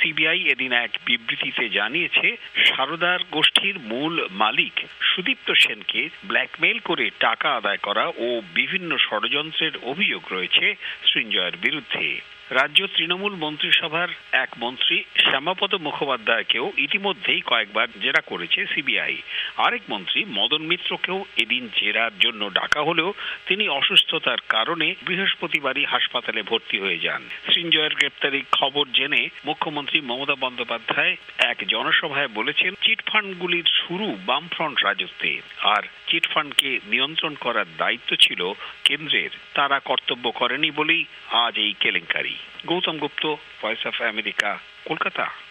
CBI এদিন এক বিবৃতিতে জানিয়েছে, সারদার গোষ্ঠীর মূল মালিক সুদীপ্ত সেনকে ব্ল্যাকমেইল করে টাকা আদায় করা ও বিভিন্ন ষড়যন্ত্রের অভিযোগ রয়েছে সৃঞ্জয়ের বিরুদ্ধে। রাজ্য তৃণমূল মন্ত্রিসভার এক মন্ত্রী শ্যামাপদ মুখোপাধ্যায়কেও ইতিমধ্যেই কয়েকবার জেরা করেছে সিবিআই। আরেক মন্ত্রী মদন মিত্রকেও এদিন জেরার জন্য ডাকা হলেও তিনি অসুস্থতার কারণে বৃহস্পতিবারই হাসপাতালে ভর্তি হয়ে যান। সৃঞ্জয়ের গ্রেপ্তারির খবর জেনে মুখ্যমন্ত্রী মমতা বন্দ্যোপাধ্যায় এক জনসভায় বলেছেন, চিটফান্ডগুলির শুরু বামফ্রন্ট রাজত্বে, আর চিটফান্ডকে নিয়ন্ত্রণ করার দায়িত্ব ছিল কেন্দ্রের। তারা কর্তব্য করেনি বলেই আজ এই কেলেঙ্কারি। Gautam Gupta, voice of America, Kolkata.